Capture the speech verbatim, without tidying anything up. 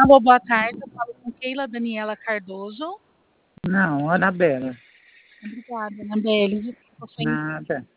Alô, boa tarde, eu falo com Keila Daniela Cardoso. Não, Anabela. Obrigada, Anabelle, desculpa, foi Nada.